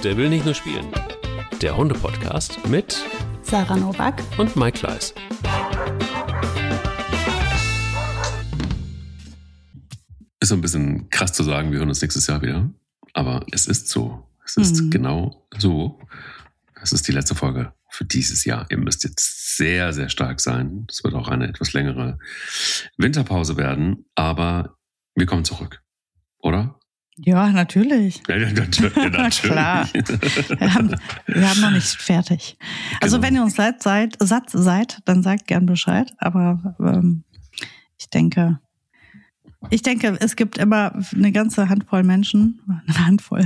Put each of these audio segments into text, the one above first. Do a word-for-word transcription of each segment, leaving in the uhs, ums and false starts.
Der will nicht nur spielen. Der Hunde-Podcast mit Sarah Nowak und Mike Kleiss. Ist so ein bisschen krass zu sagen, wir hören uns nächstes Jahr wieder. Aber es ist so. Es ist mhm. genau so. Es ist die letzte Folge für dieses Jahr. Ihr müsst jetzt sehr, sehr stark sein. Das wird auch eine etwas längere Winterpause werden. Aber wir kommen zurück. Oder? Ja, natürlich. Ja, natürlich. Ja, natürlich. Klar. Wir haben, wir haben noch nicht fertig. Also genau. Wenn ihr uns seid, seid, satt seid, dann sagt gern Bescheid. Aber ähm, ich denke, ich denke, es gibt immer eine ganze Handvoll Menschen. Eine Handvoll.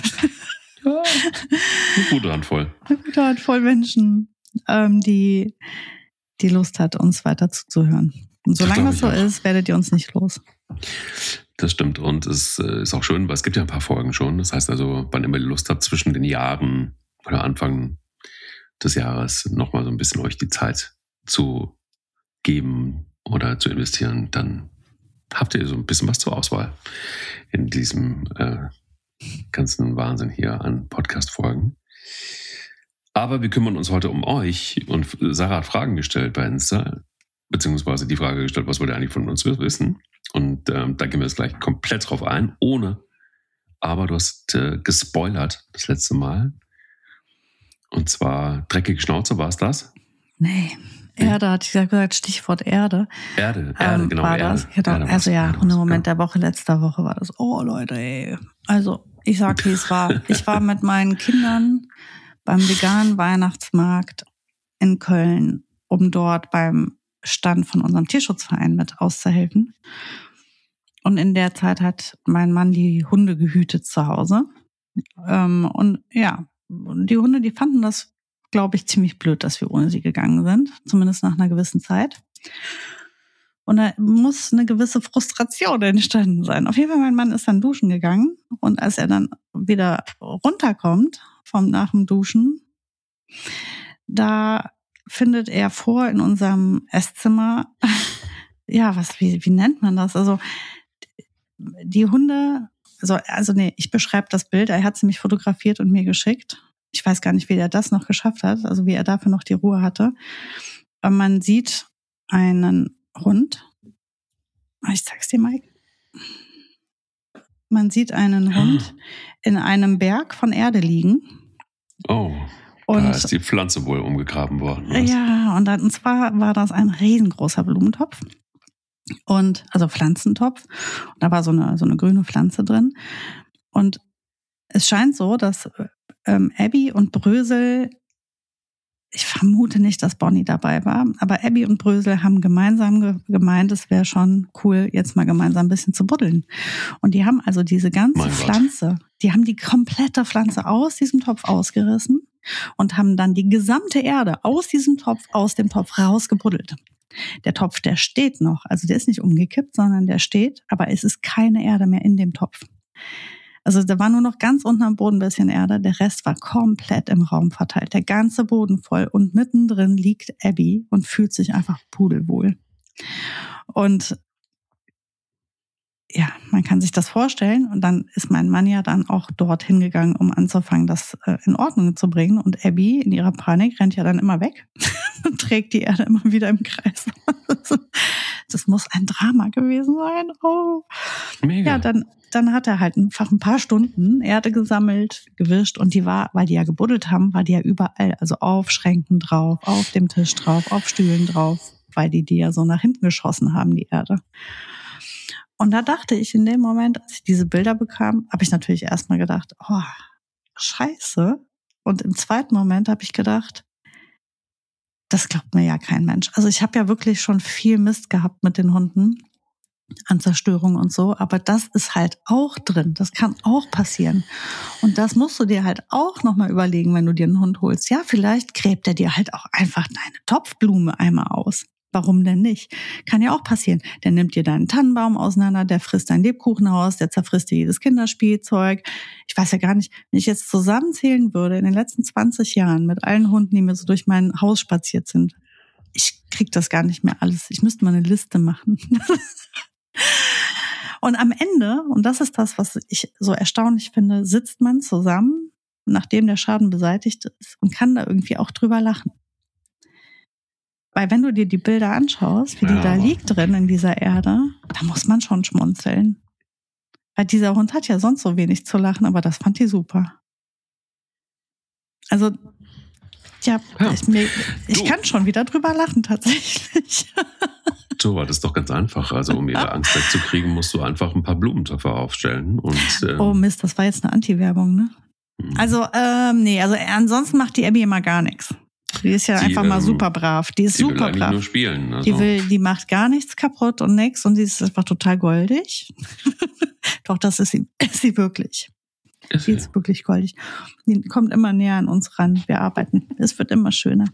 Ja, eine gute Handvoll. Eine gute Handvoll Menschen, ähm, die, die Lust hat, uns weiter zuzuhören. Und solange das so auch ist, werdet ihr uns nicht los. Das stimmt und es ist auch schön, weil es gibt ja ein paar Folgen schon. Das heißt also, wann immer ihr Lust habt, zwischen den Jahren oder Anfang des Jahres nochmal so ein bisschen euch die Zeit zu geben oder zu investieren, dann habt ihr so ein bisschen was zur Auswahl in diesem äh, ganzen Wahnsinn hier an Podcast-Folgen. Aber wir kümmern uns heute um euch und Sarah hat Fragen gestellt bei Insta, beziehungsweise die Frage gestellt, was wollt ihr eigentlich von uns wissen? Und ähm, da gehen wir jetzt gleich komplett drauf ein, ohne, aber du hast äh, gespoilert das letzte Mal. Und zwar dreckige Schnauze, war es das? Nee, Erde, hatte ich ja gesagt, Stichwort Erde. Erde, Erde, ähm, genau. War Erde, das? Genau. Erde also ja, Erde und im Moment ja. der Woche, letzter Woche war das, oh Leute, ey. Also ich sag, wie es war. Ich war mit meinen Kindern beim veganen Weihnachtsmarkt in Köln, um dort beim Stand von unserem Tierschutzverein mit auszuhelfen. Und in der Zeit hat mein Mann die Hunde gehütet zu Hause. Ähm, und ja, die Hunde, die fanden das, glaube ich, ziemlich blöd, dass wir ohne sie gegangen sind. Zumindest nach einer gewissen Zeit. Und da muss eine gewisse Frustration entstanden sein. Auf jeden Fall, mein Mann ist dann duschen gegangen. Und als er dann wieder runterkommt vom nach dem Duschen, da findet er vor in unserem Esszimmer, ja, was, wie, wie nennt man das? Also, die Hunde, also, also nee, ich beschreibe das Bild, er hat sie mich fotografiert und mir geschickt. Ich weiß gar nicht, wie er das noch geschafft hat, also wie er dafür noch die Ruhe hatte. Aber man sieht einen Hund, ich sag's dir, Mike, man sieht einen Hund in einem Berg von Erde liegen. Oh. Und da ist die Pflanze wohl umgegraben worden. Was? Ja, und, dann, und zwar war das ein riesengroßer Blumentopf. Und, also Pflanzentopf. Und da war so eine, so eine grüne Pflanze drin. Und es scheint so, dass ähm, Abby und Brösel, ich vermute nicht, dass Bonnie dabei war, aber Abby und Brösel haben gemeinsam ge- gemeint, es wäre schon cool, jetzt mal gemeinsam ein bisschen zu buddeln. Und die haben also diese ganze Mein Pflanze, Gott. die haben die komplette Pflanze aus diesem Topf ausgerissen und haben dann die gesamte Erde aus diesem Topf, aus dem Topf rausgebuddelt. Der Topf, der steht noch, also der ist nicht umgekippt, sondern der steht, aber es ist keine Erde mehr in dem Topf. Also da war nur noch ganz unten am Boden ein bisschen Erde, der Rest war komplett im Raum verteilt, der ganze Boden voll und mittendrin liegt Abby und fühlt sich einfach pudelwohl. Und ja, man kann sich das vorstellen und dann ist mein Mann ja dann auch dorthin gegangen, um anzufangen, das äh, in Ordnung zu bringen und Abby in ihrer Panik rennt ja dann immer weg und trägt die Erde immer wieder im Kreis. Das muss ein Drama gewesen sein. Oh. Mega. Ja, dann, dann hat er halt einfach ein paar Stunden Erde gesammelt, gewischt und die war, weil die ja gebuddelt haben, war die ja überall, also auf Schränken drauf, auf dem Tisch drauf, auf Stühlen drauf, weil die die ja so nach hinten geschossen haben, die Erde. Und da dachte ich in dem Moment, als ich diese Bilder bekam, habe ich natürlich erstmal gedacht, oh, scheiße. Und im zweiten Moment habe ich gedacht, das glaubt mir ja kein Mensch. Also ich habe ja wirklich schon viel Mist gehabt mit den Hunden an Zerstörung und so, aber das ist halt auch drin. Das kann auch passieren. Und das musst du dir halt auch nochmal überlegen, wenn du dir einen Hund holst. Ja, vielleicht gräbt er dir halt auch einfach deine Topfblume einmal aus. Warum denn nicht? Kann ja auch passieren. Der nimmt dir deinen Tannenbaum auseinander, der frisst dein Lebkuchenhaus, der zerfrisst dir jedes Kinderspielzeug. Ich weiß ja gar nicht, wenn ich jetzt zusammenzählen würde in den letzten zwanzig Jahren mit allen Hunden, die mir so durch mein Haus spaziert sind, ich krieg das gar nicht mehr alles. Ich müsste mal eine Liste machen. Und am Ende, und das ist das, was ich so erstaunlich finde, sitzt man zusammen nachdem der Schaden beseitigt ist und kann da irgendwie auch drüber lachen. Weil wenn du dir die Bilder anschaust, wie Ja, die da aber- liegt drin in dieser Erde, da muss man schon schmunzeln. Weil dieser Hund hat ja sonst so wenig zu lachen, aber das fand die super. Also, ja, Ja. ich, mir, ich Du. kann schon wieder drüber lachen tatsächlich. So, das ist doch ganz einfach. Also um ihre Angst wegzukriegen, musst du einfach ein paar Blumentöpfe aufstellen. Und, ähm, Oh Mist, das war jetzt eine Anti-Werbung, ne? Also, ähm, nee, also ansonsten macht die Abby immer gar nichts. Die ist ja Die, einfach mal ähm, super brav. Die ist die will super eigentlich brav. nur spielen. Also. Die will, die macht gar nichts kaputt und nix und sie ist einfach total goldig. Doch, das ist sie, ist sie wirklich. Ist Die sie. ist wirklich goldig. Die kommt immer näher an uns ran. Wir arbeiten. Es wird immer schöner.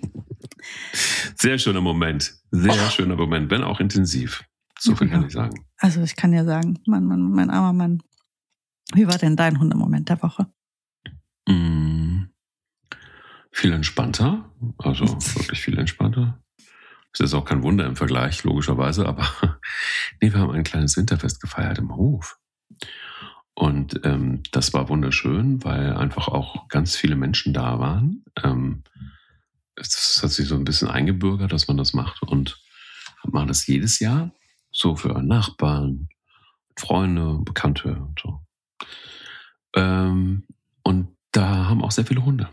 Sehr schöner Moment. Sehr schöner Moment, wenn auch intensiv. So viel kann ich sagen. Also ich kann ja sagen, Mann, Mann, mein armer Mann. Wie war denn dein Hundemoment der Woche? Mm, viel entspannter. Also wirklich viel entspannter. Das ist auch kein Wunder im Vergleich, logischerweise. Aber nee, wir haben ein kleines Winterfest gefeiert im Hof. Und ähm, das war wunderschön, weil einfach auch ganz viele Menschen da waren. Ähm, es hat sich so ein bisschen eingebürgert, dass man das macht. Und wir machen das jedes Jahr. So für Nachbarn, Freunde, Bekannte und so. Ähm, und da haben auch sehr viele Hunde.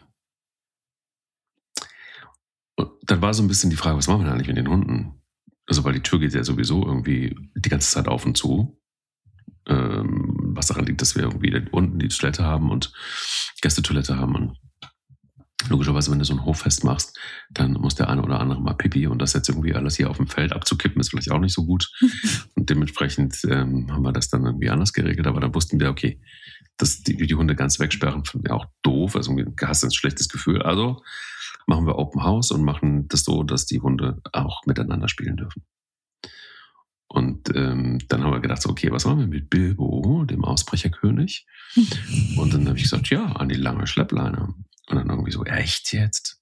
Und dann war so ein bisschen die Frage, was machen wir denn eigentlich mit den Hunden? Also, weil die Tür geht ja sowieso irgendwie die ganze Zeit auf und zu. Ähm, was daran liegt, dass wir irgendwie da unten die Toilette haben und Gästetoilette haben. Und logischerweise, wenn du so ein Hoffest machst, dann muss der eine oder andere mal Pipi. Und das jetzt irgendwie alles hier auf dem Feld abzukippen, ist vielleicht auch nicht so gut. Und dementsprechend ähm, haben wir das dann irgendwie anders geregelt. Aber dann wussten wir, okay, dass die, die Hunde ganz wegsperren, finden wir auch doof. Also hast du ein schlechtes Gefühl. Also machen wir Open House und machen das so, dass die Hunde auch miteinander spielen dürfen. Und ähm, dann haben wir gedacht, so, okay, was machen wir mit Bilbo, dem Ausbrecherkönig? Und dann habe ich gesagt, ja, an die lange Schleppleine. Und dann irgendwie so, echt jetzt?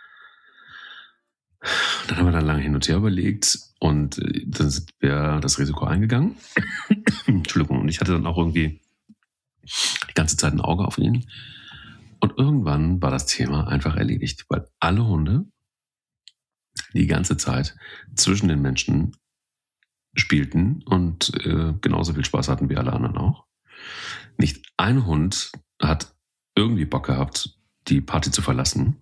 Dann haben wir dann lange hin und her überlegt und äh, dann sind wir das Risiko eingegangen. Entschuldigung, und ich hatte dann auch irgendwie die ganze Zeit ein Auge auf ihn. Und irgendwann war das Thema einfach erledigt, weil alle Hunde die ganze Zeit zwischen den Menschen spielten und äh, genauso viel Spaß hatten wie alle anderen auch. Nicht ein Hund hat irgendwie Bock gehabt, die Party zu verlassen.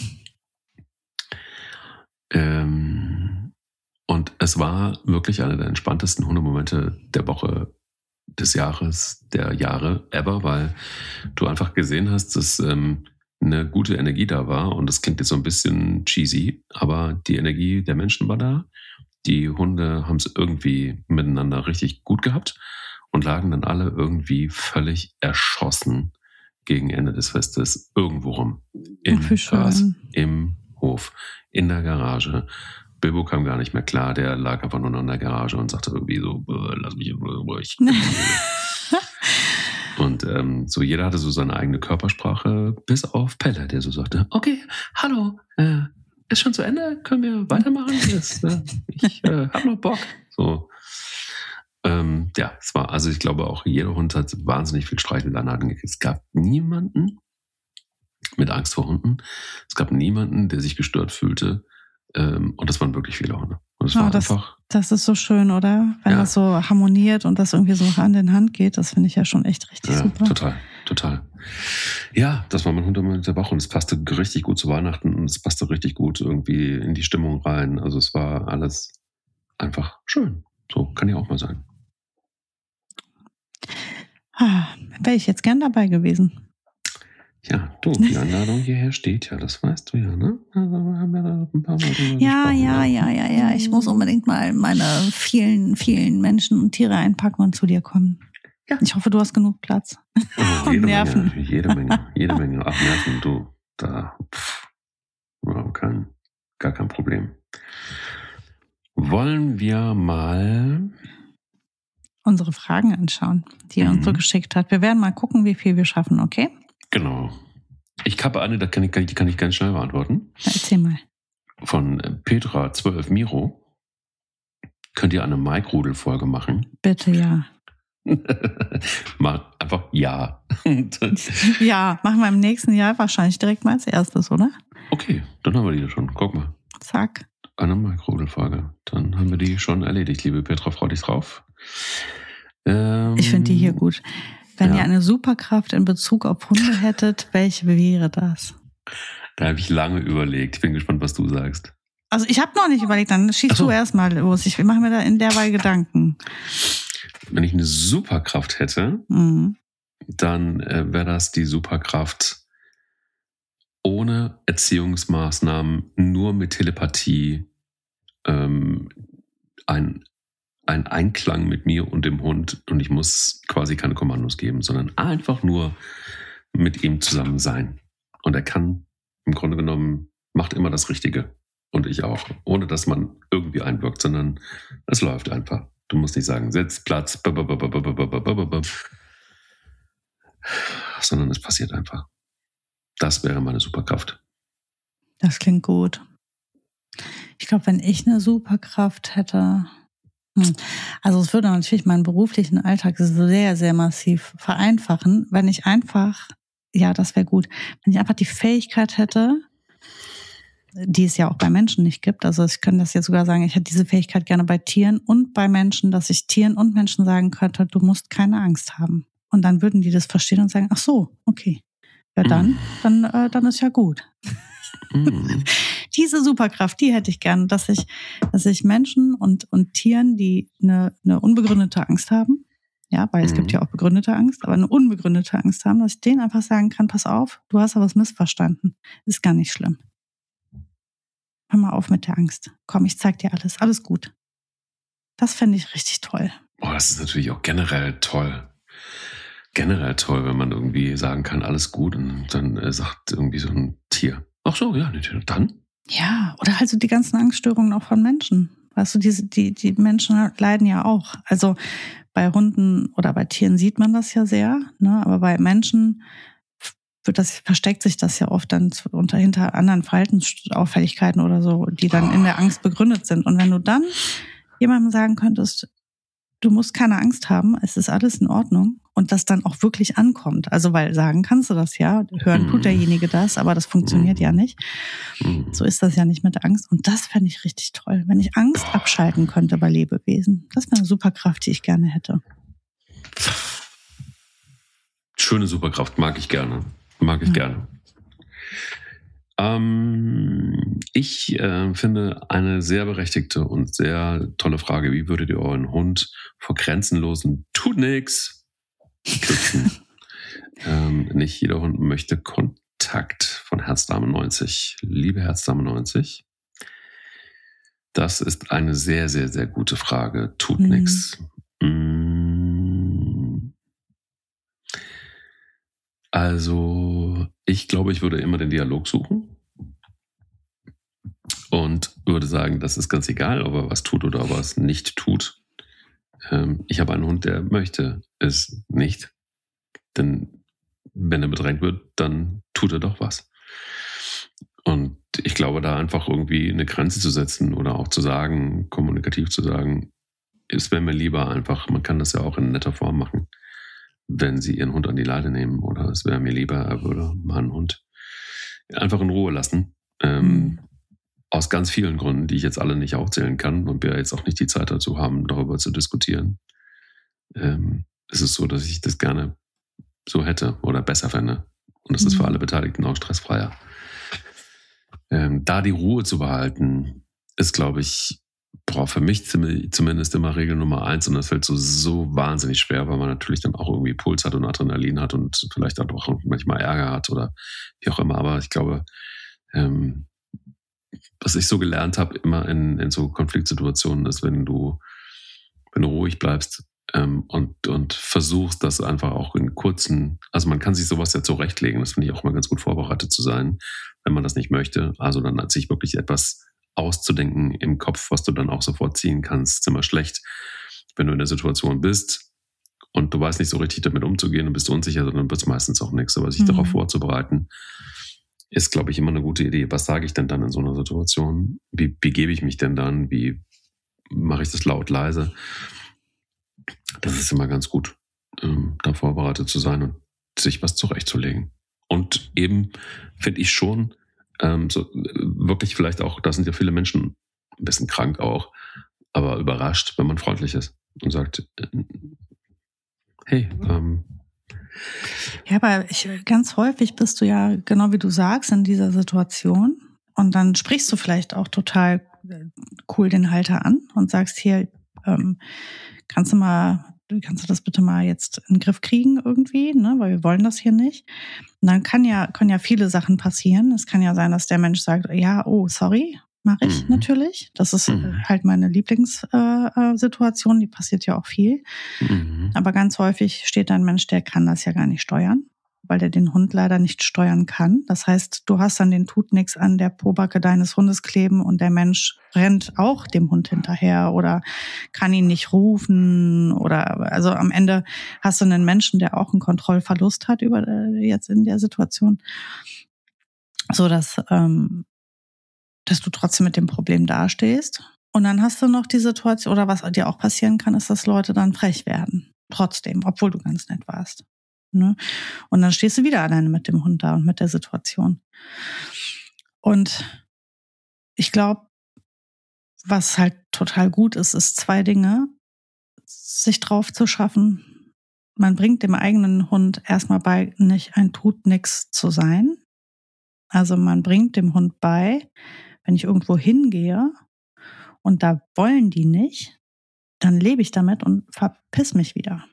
ähm, und es war wirklich einer der entspanntesten Hundemomente der Woche, des Jahres, der Jahre ever, weil du einfach gesehen hast, dass ähm, eine gute Energie da war. Und das klingt jetzt so ein bisschen cheesy, aber die Energie der Menschen war da. Die Hunde haben es irgendwie miteinander richtig gut gehabt und lagen dann alle irgendwie völlig erschossen gegen Ende des Festes irgendwo rum. Im Ach, wie schön. Gras, im Hof, in der Garage. Bilbo kam gar nicht mehr klar, der lag einfach nur noch in der Garage und sagte irgendwie so, lass mich in Ruhe. Und ähm, so jeder hatte so seine eigene Körpersprache, bis auf Pelle, der so sagte, okay, hallo, äh, ist schon zu Ende, können wir weitermachen? Jetzt, äh, ich äh, hab noch Bock. So. Ähm, ja, es war, also ich glaube auch, jeder Hund hat wahnsinnig viel Streicheleinheiten gekriegt. Es gab niemanden mit Angst vor Hunden. Es gab niemanden, der sich gestört fühlte. Ähm, und das waren wirklich viele Hunde. Und es Oh, war das, einfach. das ist so schön, oder? Wenn Ja. das so harmoniert und das irgendwie so Hand in Hand geht, das finde ich ja schon echt richtig Ja, super. total, total. Ja, das war mein Hundemoment der Woche und es passte richtig gut zu Weihnachten und es passte richtig gut irgendwie in die Stimmung rein. Also es war alles einfach schön. So kann ja auch mal sein. Ah, wäre ich jetzt gern dabei gewesen. Ja, du, die Einladung hierher steht ja, das weißt du ja, ne? Also wir haben ja da ein paar Mal drüber Ja, gesprochen, ja, ne? ja, ja, ja. Ich muss unbedingt mal meine vielen, vielen Menschen und Tiere einpacken und zu dir kommen. Ja. Ich hoffe, du hast genug Platz. Oh, Und jede Nerven. Menge, jede Menge, jede Menge. Ach, Nerven, du, da, pff, ja, kein, gar kein Problem. Wollen wir mal, Unsere Fragen anschauen, die er uns so Mhm. geschickt hat. Wir werden mal gucken, wie viel wir schaffen, okay? genau. Ich habe eine, da kann ich, die kann ich ganz schnell beantworten. Na, erzähl mal. Von Petra zwölf Miro. Könnt ihr eine Mike-Rudel-Folge machen? Bitte, ja. Mach einfach ja. Ja, machen wir im nächsten Jahr wahrscheinlich direkt mal als erstes, oder? Okay, dann haben wir die schon. Guck mal. Zack. Eine Mikrodelfrage. Dann haben wir die schon erledigt, liebe Petra. Freu dich drauf. Ähm, ich finde die hier gut. Wenn ja. ihr eine Superkraft in Bezug auf Hunde hättet, welche wäre das? Da habe ich lange überlegt. Ich bin gespannt, was du sagst. Also ich habe noch nicht überlegt, dann schießt so. du erst mal los. Ich mache mir da in derweil Gedanken. Wenn ich eine Superkraft hätte, mhm. dann äh, wäre das die Superkraft ohne Erziehungsmaßnahmen, nur mit Telepathie, ähm, ein, ein Einklang mit mir und dem Hund, und ich muss quasi keine Kommandos geben, sondern einfach nur mit ihm zusammen sein. Und er kann im Grunde genommen, macht immer das Richtige. Und ich auch. Ohne dass man irgendwie einwirkt, sondern es läuft einfach. Du musst nicht sagen, Sitz, Platz, sondern es passiert einfach. Das wäre meine Superkraft. Das klingt gut. Ich glaube, wenn ich eine Superkraft hätte, also es würde natürlich meinen beruflichen Alltag sehr, sehr massiv vereinfachen, wenn ich einfach, ja, das wäre gut, wenn ich einfach die Fähigkeit hätte, die es ja auch bei Menschen nicht gibt. Also ich könnte das jetzt sogar sagen, ich hätte diese Fähigkeit gerne bei Tieren und bei Menschen, dass ich Tieren und Menschen sagen könnte, du musst keine Angst haben. Und dann würden die das verstehen und sagen, ach so, okay. Ja, dann, dann, äh, dann ist ja gut. Mm. Diese Superkraft, die hätte ich gerne, dass ich, dass ich Menschen und, und Tieren, die eine, eine unbegründete Angst haben, ja, weil es mm. gibt ja auch begründete Angst, aber eine unbegründete Angst haben, dass ich denen einfach sagen kann, pass auf, du hast aber was missverstanden. Ist gar nicht schlimm. Hör mal auf mit der Angst. Komm, ich zeig dir alles. Alles gut. Das fände ich richtig toll. Oh, das ist natürlich auch generell toll. Generell toll, wenn man irgendwie sagen kann, alles gut, und dann äh, sagt irgendwie so ein Tier, ach so, ja, dann? Ja, oder halt so die ganzen Angststörungen auch von Menschen. Weißt du, diese, die, die Menschen leiden ja auch. Also bei Hunden oder bei Tieren sieht man das ja sehr, ne? Aber bei Menschen wird das, versteckt sich das ja oft dann unter hinter anderen Verhaltensauffälligkeiten oder so, die dann in der Angst begründet sind. Und wenn du dann jemandem sagen könntest, du musst keine Angst haben, es ist alles in Ordnung, und das dann auch wirklich ankommt. Also, weil sagen kannst du das ja, hören tut derjenige das, aber das funktioniert ja nicht. So ist das ja nicht mit der Angst. Und das fände ich richtig toll, wenn ich Angst abschalten könnte bei Lebewesen. Das wäre eine Superkraft, die ich gerne hätte. Schöne Superkraft, mag ich gerne. Mag ich ja. gerne. Ähm, ich äh, finde eine sehr berechtigte und sehr tolle Frage, wie würdet ihr euren Hund vor grenzenlosen Tut nix schützen? ähm, nicht jeder Hund möchte Kontakt, von Herzdame neunzig. Liebe Herzdame neunzig, das ist eine sehr, sehr, sehr gute Frage. Tut mhm. nix. Mm. Also, ich glaube, ich würde immer den Dialog suchen und würde sagen, das ist ganz egal, ob er was tut oder ob er es nicht tut. Ähm, ich habe einen Hund, der möchte es nicht. Denn wenn er bedrängt wird, dann tut er doch was. Und ich glaube, da einfach irgendwie eine Grenze zu setzen oder auch zu sagen, kommunikativ zu sagen, es wäre mir lieber einfach, man kann das ja auch in netter Form machen, wenn sie ihren Hund an die Leine nehmen, oder es wäre mir lieber, er würde meinen Hund einfach in Ruhe lassen. Ähm, mhm. Aus ganz vielen Gründen, die ich jetzt alle nicht aufzählen kann und wir jetzt auch nicht die Zeit dazu haben, darüber zu diskutieren. Ähm, es ist so, dass ich das gerne so hätte oder besser fände. Und das mhm. ist für alle Beteiligten auch stressfreier. Ähm, da die Ruhe zu behalten, ist, glaube ich, boah, für mich zumindest immer Regel Nummer eins, und das fällt so, so wahnsinnig schwer, weil man natürlich dann auch irgendwie Puls hat und Adrenalin hat und vielleicht auch manchmal Ärger hat oder wie auch immer. Aber ich glaube, ähm, was ich so gelernt habe, immer in, in so Konfliktsituationen ist, wenn du, wenn du ruhig bleibst ähm, und, und versuchst, das einfach auch in kurzen, also man kann sich sowas ja zurechtlegen, das finde ich auch mal ganz gut vorbereitet zu sein, wenn man das nicht möchte. Also dann hat sich wirklich etwas auszudenken im Kopf, was du dann auch sofort ziehen kannst. Ist immer schlecht, wenn du in der Situation bist und du weißt nicht so richtig damit umzugehen und bist unsicher, dann wird es meistens auch nichts. Aber sich mhm. darauf vorzubereiten, ist, glaube ich, immer eine gute Idee. Was sage ich denn dann in so einer Situation? Wie, wie gebe ich mich denn dann? Wie mache ich das laut, leise? Das ist immer ganz gut, ähm, da vorbereitet zu sein und sich was zurechtzulegen. Und eben finde ich schon, ähm, so wirklich vielleicht auch, da sind ja viele Menschen ein bisschen krank auch, aber überrascht, wenn man freundlich ist und sagt, äh, hey, ähm, Ja, aber ich, ganz häufig bist du ja, genau wie du sagst, in dieser Situation und dann sprichst du vielleicht auch total cool den Halter an und sagst, hier, ähm, kannst du mal, kannst du das bitte mal jetzt in den Griff kriegen irgendwie, ne, weil wir wollen das hier nicht. Und dann kann ja, können ja viele Sachen passieren. Es kann ja sein, dass der Mensch sagt, ja, oh, sorry, mache ich Mhm. natürlich. Das ist Mhm. halt meine Lieblingssituation, die passiert ja auch viel. Mhm. Aber ganz häufig steht da ein Mensch, der kann das ja gar nicht steuern, weil der den Hund leider nicht steuern kann. Das heißt, du hast dann den tut nix an der Pobacke deines Hundes kleben und der Mensch rennt auch dem Hund hinterher oder kann ihn nicht rufen oder, also am Ende hast du einen Menschen, der auch einen Kontrollverlust hat über äh, jetzt in der Situation, so dass ähm, dass du trotzdem mit dem Problem dastehst. Und dann hast du noch die Situation, oder was dir auch passieren kann, ist, dass Leute dann frech werden. Trotzdem, obwohl du ganz nett warst. Ne? Und dann stehst du wieder alleine mit dem Hund da und mit der Situation. Und ich glaube, was halt total gut ist, ist zwei Dinge. Sich drauf zu schaffen. Man bringt dem eigenen Hund erstmal bei, nicht ein tut nix zu sein. Also man bringt dem Hund bei, wenn ich irgendwo hingehe und da wollen die nicht, dann lebe ich damit und verpiss mich wieder.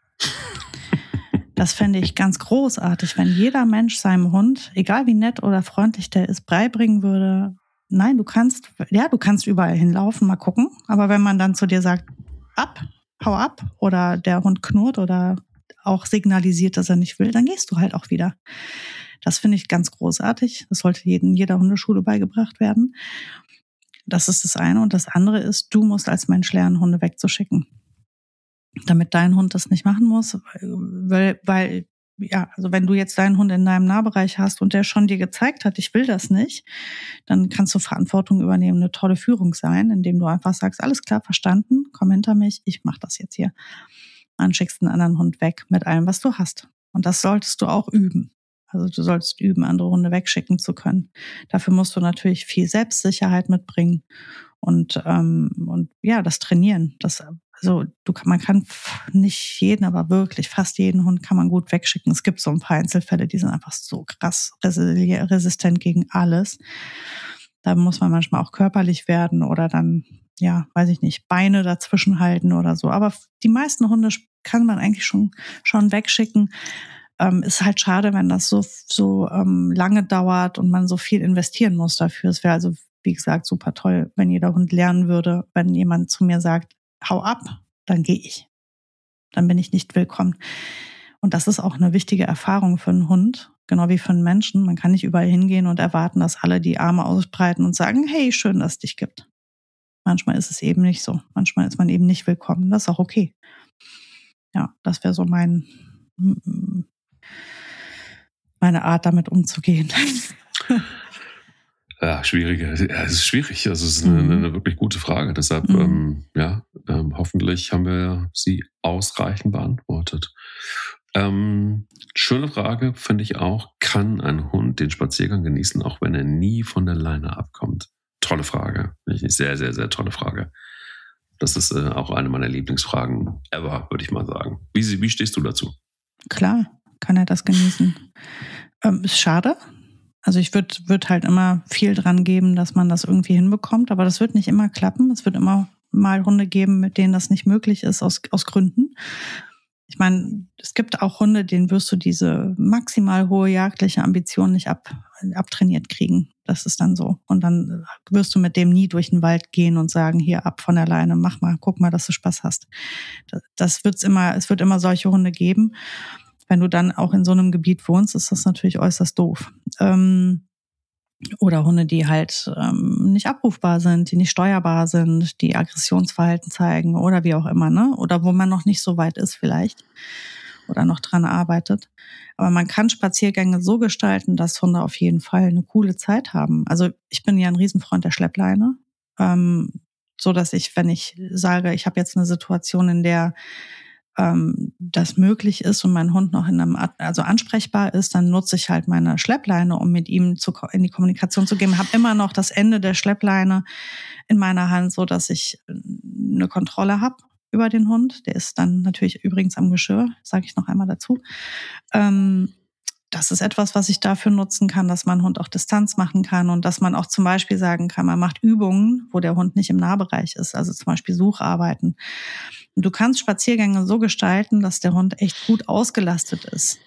Das fände ich ganz großartig, wenn jeder Mensch seinem Hund, egal wie nett oder freundlich der ist, beibringen würde, nein, du kannst, ja, du kannst überall hinlaufen, mal gucken, aber wenn man dann zu dir sagt, ab, hau ab, oder der Hund knurrt oder auch signalisiert, dass er nicht will, dann gehst du halt auch wieder. Das finde ich ganz großartig. Das sollte jedem, jeder Hundeschule beigebracht werden. Das ist das eine. Und das andere ist, du musst als Mensch lernen, Hunde wegzuschicken. Damit dein Hund das nicht machen muss. Weil, weil, ja, also wenn du jetzt deinen Hund in deinem Nahbereich hast und der schon dir gezeigt hat, ich will das nicht, dann kannst du Verantwortung übernehmen, eine tolle Führung sein, indem du einfach sagst, alles klar, verstanden, komm hinter mich, ich mach das jetzt hier. Dann schickst einen anderen Hund weg mit allem, was du hast. Und das solltest du auch üben. Also du solltest üben, andere Hunde wegschicken zu können. Dafür musst du natürlich viel Selbstsicherheit mitbringen und ähm, und ja, das trainieren. Das also du kann, man kann nicht jeden, aber wirklich fast jeden Hund kann man gut wegschicken. Es gibt so ein paar Einzelfälle, die sind einfach so krass resistent gegen alles. Da muss man manchmal auch körperlich werden oder dann, ja, weiß ich nicht, Beine dazwischen halten oder so. Aber die meisten Hunde kann man eigentlich schon schon wegschicken. Ähm, ist halt schade, wenn das so so ähm, lange dauert und man so viel investieren muss dafür. Es wäre also, wie gesagt, super toll, wenn jeder Hund lernen würde, wenn jemand zu mir sagt, hau ab, dann gehe ich. Dann bin ich nicht willkommen. Und das ist auch eine wichtige Erfahrung für einen Hund, genau wie für einen Menschen. Man kann nicht überall hingehen und erwarten, dass alle die Arme ausbreiten und sagen, hey, schön, dass es dich gibt. Manchmal ist es eben nicht so. Manchmal ist man eben nicht willkommen. Das ist auch okay. Ja, das wäre so mein meine Art, damit umzugehen. Ja, schwierige. Ja, es ist schwierig. Also es ist eine, eine wirklich gute Frage. Deshalb, Mhm. ähm, ja, ähm, hoffentlich haben wir sie ausreichend beantwortet. Ähm, schöne Frage finde ich auch. Kann ein Hund den Spaziergang genießen, auch wenn er nie von der Leine abkommt? Tolle Frage. Sehr, sehr, sehr tolle Frage. Das ist äh, auch eine meiner Lieblingsfragen ever, würde ich mal sagen. Wie, wie stehst du dazu? Klar, kann er das genießen. Ähm, ist schade. Also ich würde würd halt immer viel dran geben, dass man das irgendwie hinbekommt, aber das wird nicht immer klappen. Es wird immer mal Hunde geben, mit denen das nicht möglich ist, aus, aus Gründen. Ich meine, es gibt auch Hunde, denen wirst du diese maximal hohe jagdliche Ambition nicht ab, abtrainiert kriegen. Das ist dann so. Und dann wirst du mit dem nie durch den Wald gehen und sagen, hier ab von der Leine, mach mal, guck mal, dass du Spaß hast. Das, das wird's immer, es wird immer solche Hunde geben. Wenn du dann auch in so einem Gebiet wohnst, ist das natürlich äußerst doof. Ähm, oder Hunde, die halt ähm, nicht abrufbar sind, die nicht steuerbar sind, die Aggressionsverhalten zeigen oder wie auch immer, ne? Oder wo man noch nicht so weit ist vielleicht oder noch dran arbeitet. Aber man kann Spaziergänge so gestalten, dass Hunde auf jeden Fall eine coole Zeit haben. Also ich bin ja ein Riesenfreund der Schleppleine, ähm, so dass ich, wenn ich sage, ich habe jetzt eine Situation, in der ähm, das möglich ist und mein Hund noch in einem, also ansprechbar ist, dann nutze ich halt meine Schleppleine, um mit ihm zu, in die Kommunikation zu gehen. Ich habe immer noch das Ende der Schleppleine in meiner Hand, so dass ich eine Kontrolle habe über den Hund. Der ist dann natürlich übrigens am Geschirr, sage ich noch einmal dazu. Ähm, Das ist etwas, was ich dafür nutzen kann, dass mein Hund auch Distanz machen kann und dass man auch zum Beispiel sagen kann, man macht Übungen, wo der Hund nicht im Nahbereich ist, also zum Beispiel Sucharbeiten. Und du kannst Spaziergänge so gestalten, dass der Hund echt gut ausgelastet ist.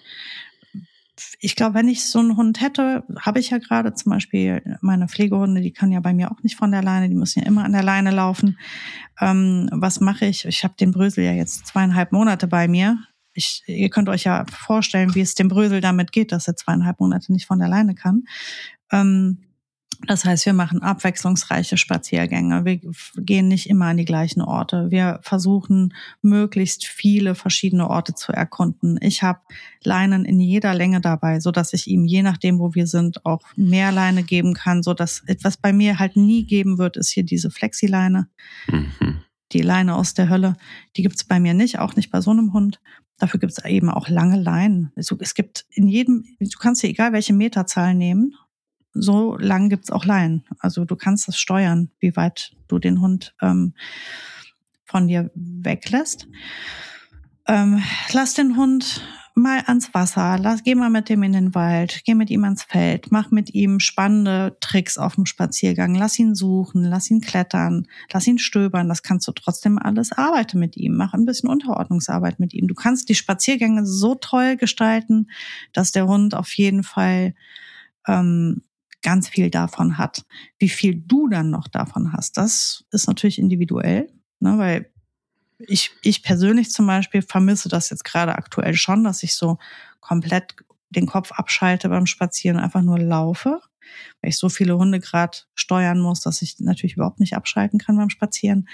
Ich glaube, wenn ich so einen Hund hätte, habe ich ja gerade zum Beispiel meine Pflegehunde, die können ja bei mir auch nicht von der Leine, die müssen ja immer an der Leine laufen. Ähm, was mache ich? Ich habe den Brösel ja jetzt zweieinhalb Monate bei mir. Ich, ihr könnt euch ja vorstellen, wie es dem Brösel damit geht, dass er zweieinhalb Monate nicht von der Leine kann. Ähm, das heißt, wir machen abwechslungsreiche Spaziergänge. Wir gehen nicht immer an die gleichen Orte. Wir versuchen, möglichst viele verschiedene Orte zu erkunden. Ich habe Leinen in jeder Länge dabei, so dass ich ihm, je nachdem, wo wir sind, auch mehr Leine geben kann. So dass etwas bei mir halt nie geben wird, ist hier diese Flexileine. Mhm. Die Leine aus der Hölle, die gibt's bei mir nicht, auch nicht bei so einem Hund. Dafür gibt's eben auch lange Leinen. Es gibt in jedem, du kannst dir egal welche Meterzahl nehmen, so lang gibt's auch Leinen. Also du kannst das steuern, wie weit du den Hund ähm, von dir weglässt. Ähm, lass den Hund mal ans Wasser, lass, geh mal mit dem in den Wald, geh mit ihm ans Feld, mach mit ihm spannende Tricks auf dem Spaziergang, lass ihn suchen, lass ihn klettern, lass ihn stöbern, das kannst du trotzdem alles, arbeite mit ihm, mach ein bisschen Unterordnungsarbeit mit ihm. Du kannst die Spaziergänge so toll gestalten, dass der Hund auf jeden Fall ähm, ganz viel davon hat. Wie viel du dann noch davon hast, das ist natürlich individuell, ne, weil Ich, ich persönlich zum Beispiel vermisse das jetzt gerade aktuell schon, dass ich so komplett den Kopf abschalte beim Spazieren und einfach nur laufe, weil ich so viele Hunde gerade steuern muss, dass ich natürlich überhaupt nicht abschalten kann beim Spazieren.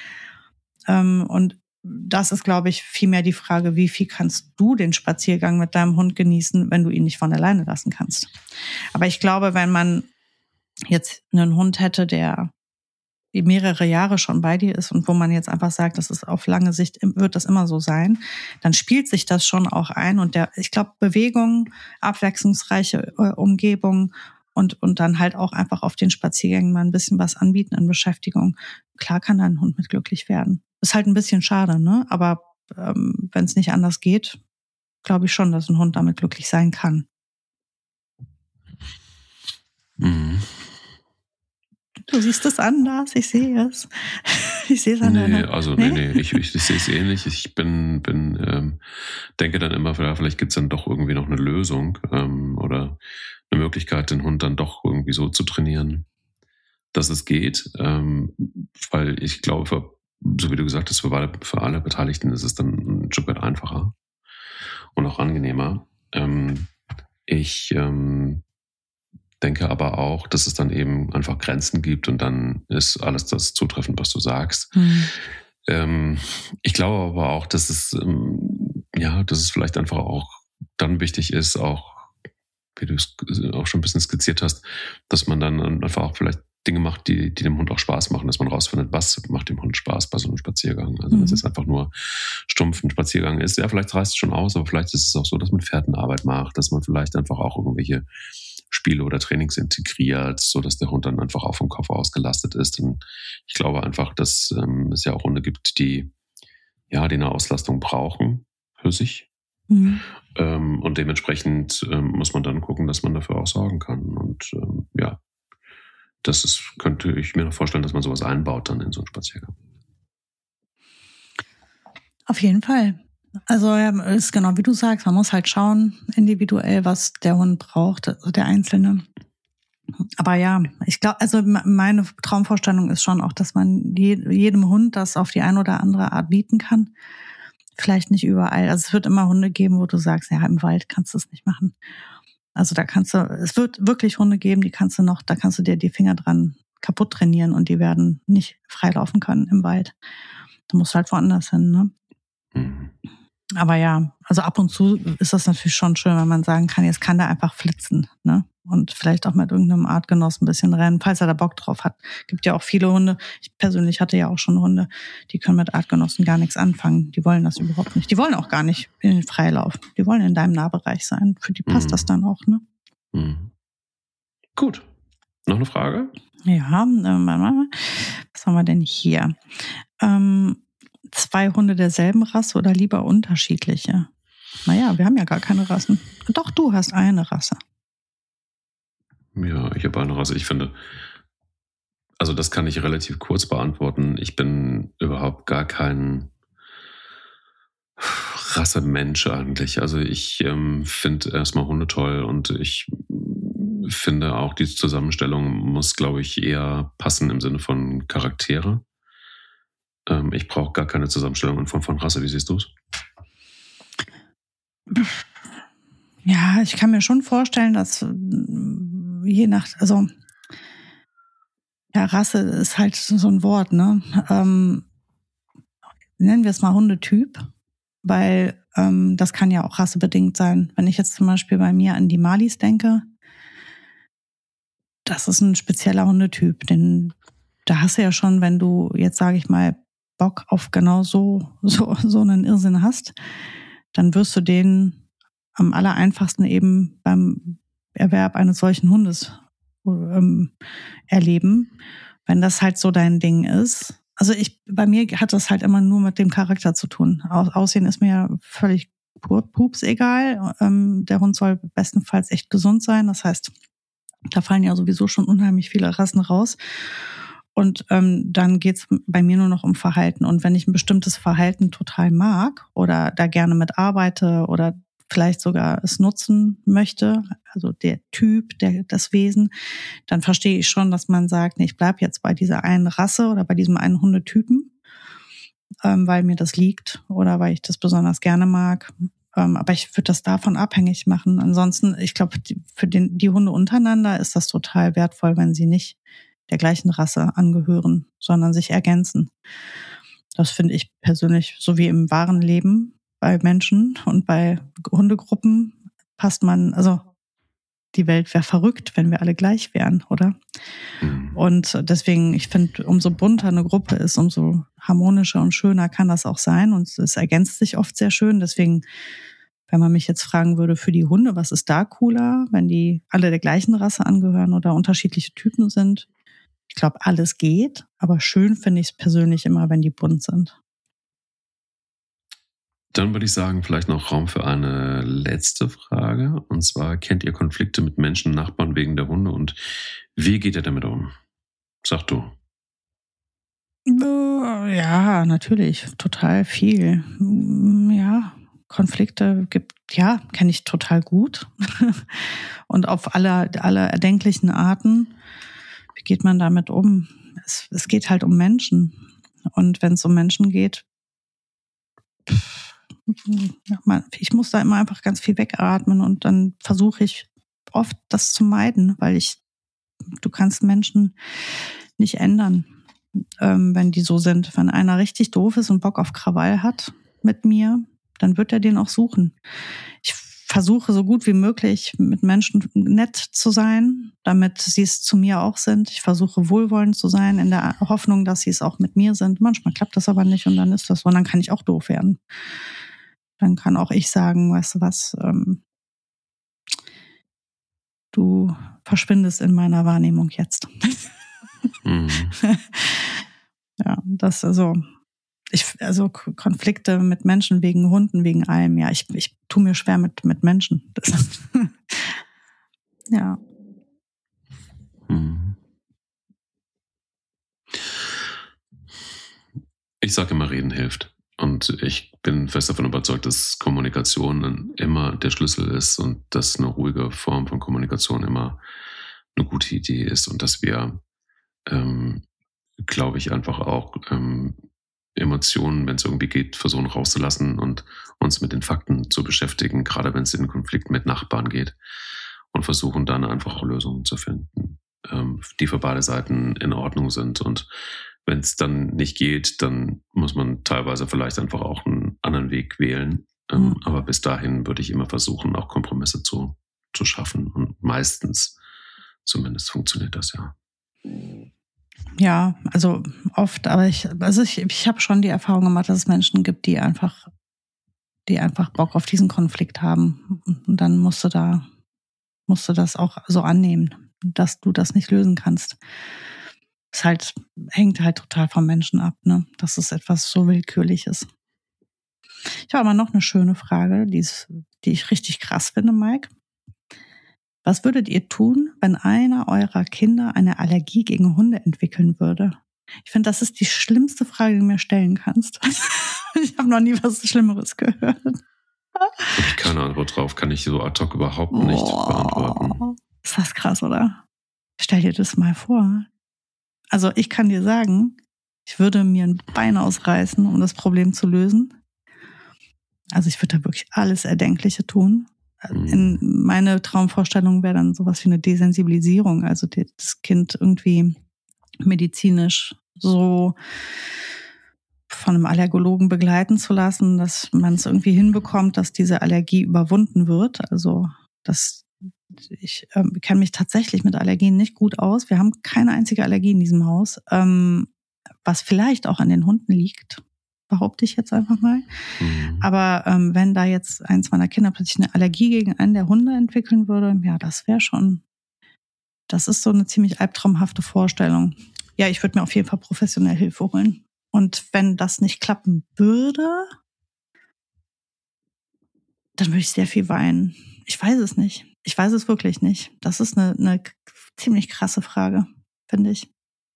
Und das ist, glaube ich, vielmehr die Frage, wie viel kannst du den Spaziergang mit deinem Hund genießen, wenn du ihn nicht von der Leine lassen kannst. Aber ich glaube, wenn man jetzt einen Hund hätte, der die mehrere Jahre schon bei dir ist und wo man jetzt einfach sagt, das ist auf lange Sicht, wird das immer so sein, dann spielt sich das schon auch ein. Und der, ich glaube, Bewegung, abwechslungsreiche Umgebung und, und dann halt auch einfach auf den Spaziergängen mal ein bisschen was anbieten an Beschäftigung. Klar kann dein Hund mit glücklich werden. Ist halt ein bisschen schade, ne? Aber ähm, wenn es nicht anders geht, glaube ich schon, dass ein Hund damit glücklich sein kann. Mhm. Du siehst es anders, ich sehe es. Ich sehe es an Nee, deiner... also nee, nee, ich, ich, ich sehe es ähnlich. Ich bin, bin ähm, denke dann immer, vielleicht gibt es dann doch irgendwie noch eine Lösung ähm, oder eine Möglichkeit, den Hund dann doch irgendwie so zu trainieren, dass es geht. Ähm, weil ich glaube, für, so wie du gesagt hast, für alle, für alle Beteiligten ist es dann ein Stück weit einfacher und auch angenehmer. Ähm, ich ähm, denke aber auch, dass es dann eben einfach Grenzen gibt und dann ist alles das zutreffend, was du sagst. Mhm. Ähm, ich glaube aber auch, dass es, ähm, ja, dass es vielleicht einfach auch dann wichtig ist, auch, wie du es auch schon ein bisschen skizziert hast, dass man dann einfach auch vielleicht Dinge macht, die, die dem Hund auch Spaß machen, dass man rausfindet, was macht dem Hund Spaß bei so einem Spaziergang. Also, mhm. dass es einfach nur stumpf ein Spaziergang ist. Ja, vielleicht reißt es schon aus, aber vielleicht ist es auch so, dass man Fährtenarbeit macht, dass man vielleicht einfach auch irgendwelche Spiele oder Trainings integriert, so dass der Hund dann einfach auf dem Kopf ausgelastet ist. Und ich glaube einfach, dass ähm, es ja auch Hunde gibt, die ja die eine Auslastung brauchen für sich. Mhm. Ähm, und dementsprechend ähm, muss man dann gucken, dass man dafür auch sorgen kann. Und ähm, ja, das ist, könnte ich mir noch vorstellen, dass man sowas einbaut dann in so einen Spaziergang. Auf jeden Fall. Also ja, ist genau wie du sagst, man muss halt schauen, individuell, was der Hund braucht, also der Einzelne. Aber ja, ich glaube, also meine Traumvorstellung ist schon auch, dass man jedem Hund das auf die eine oder andere Art bieten kann. Vielleicht nicht überall. Also es wird immer Hunde geben, wo du sagst, ja, im Wald kannst du es nicht machen. Also da kannst du, es wird wirklich Hunde geben, die kannst du noch, da kannst du dir die Finger dran kaputt trainieren und die werden nicht freilaufen können im Wald. Du musst halt woanders hin, ne? Mhm. Aber ja, also ab und zu ist das natürlich schon schön, wenn man sagen kann, jetzt kann der einfach flitzen, ne? und vielleicht auch mit irgendeinem Artgenossen ein bisschen rennen, falls er da Bock drauf hat. Gibt ja auch viele Hunde. Ich persönlich hatte ja auch schon Hunde, die können mit Artgenossen gar nichts anfangen. Die wollen das überhaupt nicht. Die wollen auch gar nicht in den Freilauf. Die wollen in deinem Nahbereich sein. Für die passt mhm. das dann auch, ne? Mhm. Gut. Noch eine Frage? Ja, äh, was haben wir denn hier? Ähm, zwei Hunde derselben Rasse oder lieber unterschiedliche? Naja, wir haben ja gar keine Rassen. Doch, du hast eine Rasse. Ja, ich habe eine Rasse. Ich finde, also das kann ich relativ kurz beantworten. Ich bin überhaupt gar kein Rassemensch eigentlich. Also ich ähm, finde erstmal Hunde toll und ich finde auch, die Zusammenstellung muss, glaube ich, eher passen im Sinne von Charaktere. Ähm, ich brauche gar keine Zusammenstellung in Form von Rasse. Wie siehst du es? Ja, ich kann mir schon vorstellen, dass je nach, also ja, Rasse ist halt so ein Wort, ne? Ähm, nennen wir es mal Hundetyp, weil ähm, das kann ja auch rassebedingt sein. Wenn ich jetzt zum Beispiel bei mir an die Malis denke, das ist ein spezieller Hundetyp, den da hast du ja schon, wenn du jetzt, sage ich mal, Bock auf genau so, so, so einen Irrsinn hast, dann wirst du den am allereinfachsten eben beim Erwerb eines solchen Hundes ähm, erleben, wenn das halt so dein Ding ist. Also ich, bei mir hat das halt immer nur mit dem Charakter zu tun. Aussehen ist mir ja völlig pups egal. Ähm, der Hund soll bestenfalls echt gesund sein. Das heißt, da fallen ja sowieso schon unheimlich viele Rassen raus. Und ähm, dann geht's bei mir nur noch um Verhalten. Und wenn ich ein bestimmtes Verhalten total mag oder da gerne mit arbeite oder vielleicht sogar es nutzen möchte, also der Typ, der das Wesen, dann verstehe ich schon, dass man sagt, nee, ich bleib jetzt bei dieser einen Rasse oder bei diesem einen Hundetypen, ähm, weil mir das liegt oder weil ich das besonders gerne mag. Ähm, aber ich würde das davon abhängig machen. Ansonsten, ich glaube, für den, die Hunde untereinander ist das total wertvoll, wenn sie nicht der gleichen Rasse angehören, sondern sich ergänzen. Das finde ich persönlich, so wie im wahren Leben bei Menschen und bei Hundegruppen passt man, also die Welt wäre verrückt, wenn wir alle gleich wären, oder? Mhm. Und deswegen, ich finde, umso bunter eine Gruppe ist, umso harmonischer und schöner kann das auch sein und es ergänzt sich oft sehr schön. Deswegen, wenn man mich jetzt fragen würde für die Hunde, was ist da cooler, wenn die alle der gleichen Rasse angehören oder unterschiedliche Typen sind? Ich glaube, alles geht, aber schön finde ich es persönlich immer, wenn die bunt sind. Dann würde ich sagen, vielleicht noch Raum für eine letzte Frage. Und zwar, kennt ihr Konflikte mit Menschen, Nachbarn wegen der Hunde und wie geht ihr damit um? Sag du. Ja, natürlich, total viel. Ja, Konflikte gibt, ja, kenne ich total gut. Und auf alle, alle erdenklichen Arten. Wie geht man damit um? Es, es geht halt um Menschen. Und wenn es um Menschen geht, ich muss da immer einfach ganz viel wegatmen und dann versuche ich oft das zu meiden, weil ich, du kannst Menschen nicht ändern, ähm, wenn die so sind. Wenn einer richtig doof ist und Bock auf Krawall hat mit mir, dann wird er den auch suchen. Ich versuche so gut wie möglich mit Menschen nett zu sein, damit sie es zu mir auch sind. Ich versuche wohlwollend zu sein, in der Hoffnung, dass sie es auch mit mir sind. Manchmal klappt das aber nicht und dann ist das so. Und dann kann ich auch doof werden. Dann kann auch ich sagen, weißt du was, ähm, du verschwindest in meiner Wahrnehmung jetzt. Mhm. Ja, das also, ich, also Konflikte mit Menschen wegen Hunden, wegen allem, ja, ich, ich tue mir schwer mit, mit Menschen. Das, ja. Mhm. Ich sage immer, reden hilft. Und ich bin fest davon überzeugt, dass Kommunikation immer der Schlüssel ist und dass eine ruhige Form von Kommunikation immer eine gute Idee ist und dass wir, ähm, glaube ich, einfach auch ähm, Emotionen, wenn es irgendwie geht, versuchen rauszulassen und uns mit den Fakten zu beschäftigen, gerade wenn es in Konflikt mit Nachbarn geht und versuchen dann einfach Lösungen zu finden, ähm, die für beide Seiten in Ordnung sind. Und wenn es dann nicht geht, dann muss man teilweise vielleicht einfach auch einen anderen Weg wählen. Ähm, mhm. Aber bis dahin würde ich immer versuchen, auch Kompromisse zu, zu schaffen. Und meistens Zumindest funktioniert das ja. Ja, also oft, aber ich, also ich, ich habe schon die Erfahrung gemacht, dass es Menschen gibt, die einfach, die einfach Bock auf diesen Konflikt haben. Und dann musst du da, musst du das auch so annehmen, dass du das nicht lösen kannst. Es halt, hängt halt total vom Menschen ab, ne? Das ist etwas so Willkürliches. Ich habe aber noch eine schöne Frage, die, ist, die ich richtig krass finde, Mike. Was würdet ihr tun, wenn einer eurer Kinder eine Allergie gegen Hunde entwickeln würde? Ich finde, das ist die schlimmste Frage, die du mir stellen kannst. Ich habe noch nie was Schlimmeres gehört. Habe ich keine Antwort drauf, kann ich so ad hoc überhaupt nicht oh, beantworten. Ist das krass, oder? Stell dir das mal vor. Also ich kann dir sagen, ich würde mir ein Bein ausreißen, um das Problem zu lösen. Also ich würde da wirklich alles Erdenkliche tun. In meine Traumvorstellung wäre dann sowas wie eine Desensibilisierung, also das Kind irgendwie medizinisch so von einem Allergologen begleiten zu lassen, dass man es irgendwie hinbekommt, dass diese Allergie überwunden wird. Also das, ich äh, kenne mich tatsächlich mit Allergien nicht gut aus. Wir haben keine einzige Allergie in diesem Haus, ähm, was vielleicht auch an den Hunden liegt. Behaupte ich jetzt einfach mal. Mhm. Aber ähm, wenn da jetzt eins meiner Kinder plötzlich eine Allergie gegen einen der Hunde entwickeln würde, ja, das wäre schon, das ist so eine ziemlich albtraumhafte Vorstellung. Ja, ich würde mir auf jeden Fall professionell Hilfe holen. Und wenn das nicht klappen würde, dann würde ich sehr viel weinen. Ich weiß es nicht. Ich weiß es wirklich nicht. Das ist eine, eine ziemlich krasse Frage, finde ich.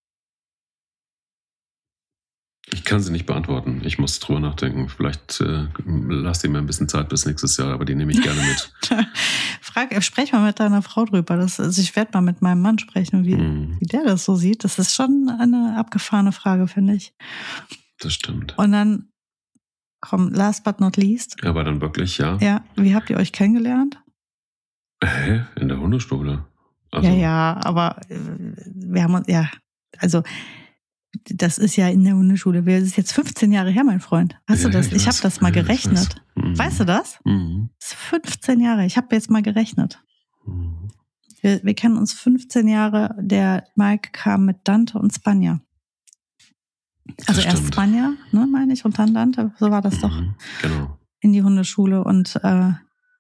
Ich kann sie nicht beantworten. Ich muss drüber nachdenken. Vielleicht äh, lass dir mal ein bisschen Zeit bis nächstes Jahr, aber die nehme ich gerne mit. Frag, sprech mal mit deiner Frau drüber. Das, also ich werde mal mit meinem Mann sprechen, wie, mm. wie der das so sieht. Das ist schon eine abgefahrene Frage, finde ich. Das stimmt. Und dann, komm, last but not least. Aber dann wirklich, ja. Ja, wie habt ihr euch kennengelernt? Hä? In der Hundeschule? Also. Ja, ja, aber wir haben uns, ja, also das ist ja in der Hundeschule. Das ist jetzt fünfzehn Jahre her, mein Freund. Hast ja, du das? Ich, ich habe das mal ja, gerechnet. Mhm. Weißt du das? Mhm. Das ist fünfzehn Jahre. Ich habe jetzt mal gerechnet. Mhm. Wir, wir kennen uns fünfzehn Jahre. Der Mike kam mit Dante und Spanja. Also erst Spanja, ne, meine ich, und dann Dante. So war das doch. Mhm. Genau. In die Hundeschule und äh,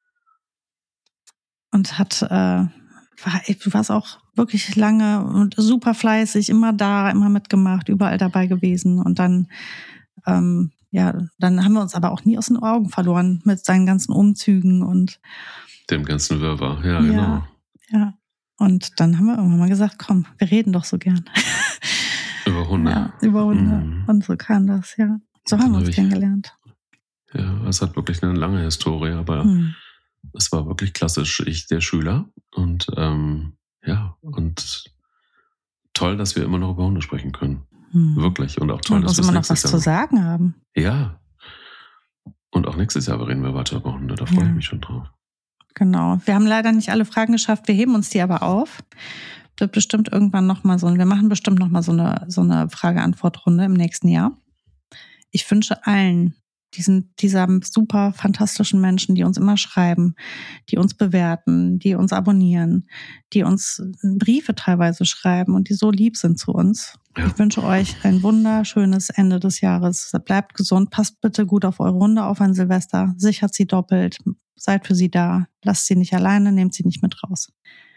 und hat äh, war, du warst auch wirklich lange und super fleißig, immer da, immer mitgemacht, überall dabei gewesen. Und dann, ähm, ja, dann haben wir uns aber auch nie aus den Augen verloren mit seinen ganzen Umzügen und dem ganzen Wirrwarr, ja, ja, genau. Ja. Und dann haben wir irgendwann mal gesagt, komm, wir reden doch so gern. Über Hunde. Ja, über Hunde. Mhm. Und so kam das, ja. So haben wir uns kennengelernt. Ja, es hat wirklich eine lange Historie, aber mhm. es war wirklich klassisch, ich der Schüler und ähm, ja, und toll, dass wir immer noch über Hunde sprechen können. Hm. Wirklich. Und auch toll, und dass wir immer noch was Jahr zu sagen haben. Ja. Und auch nächstes Jahr reden wir weiter über Hunde. Da freue ja. ich mich schon drauf. Genau. Wir haben leider nicht alle Fragen geschafft. Wir heben uns die aber auf. Wird bestimmt irgendwann nochmal so, wir machen bestimmt nochmal so eine, so eine Frage-Antwort-Runde im nächsten Jahr. Ich wünsche allen, diesen, dieser super fantastischen Menschen, die uns immer schreiben, die uns bewerten, die uns abonnieren, die uns Briefe teilweise schreiben und die so lieb sind zu uns. Ja. Ich wünsche euch ein wunderschönes Ende des Jahres. Bleibt gesund, passt bitte gut auf eure Hunde auf an Silvester, sichert sie doppelt, seid für sie da, lasst sie nicht alleine, nehmt sie nicht mit raus.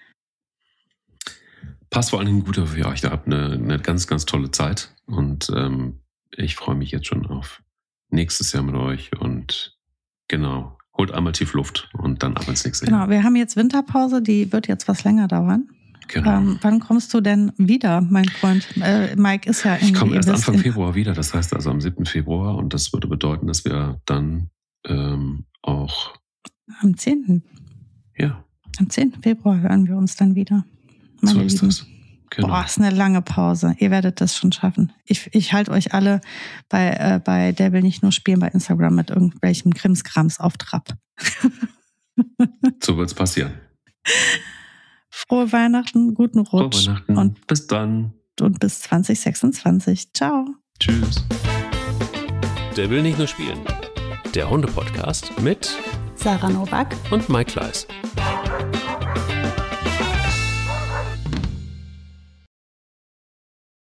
Passt vor allen Dingen gut auf euch, da habt eine, eine ganz, ganz tolle Zeit und ähm, ich freue mich jetzt schon auf nächstes Jahr mit euch und genau, holt einmal tief Luft und dann ab ins nächste genau, Jahr. Genau, wir haben jetzt Winterpause, die wird jetzt was länger dauern. Genau. Ähm, wann kommst du denn wieder, mein Freund? Äh, Mike ist ja irgendwie... Ich komme erst Anfang Februar wieder, das heißt also am siebten Februar und das würde bedeuten, dass wir dann ähm, auch... Am zehnten Ja. Am zehnten Februar hören wir uns dann wieder. So ist Lieben. Das. Genau. Boah, ist eine lange Pause. Ihr werdet das schon schaffen. Ich, ich halte euch alle bei, äh, bei Der will nicht nur spielen bei Instagram mit irgendwelchen Krimskrams auf Trab. So wird's passieren. Frohe Weihnachten, guten Rutsch. Frohe Weihnachten. Und bis dann. Und bis zwanzig sechsundzwanzig. Ciao. Tschüss. Der will nicht nur spielen. Der Hunde-Podcast mit Sarah Nowak und Mike Kleiss.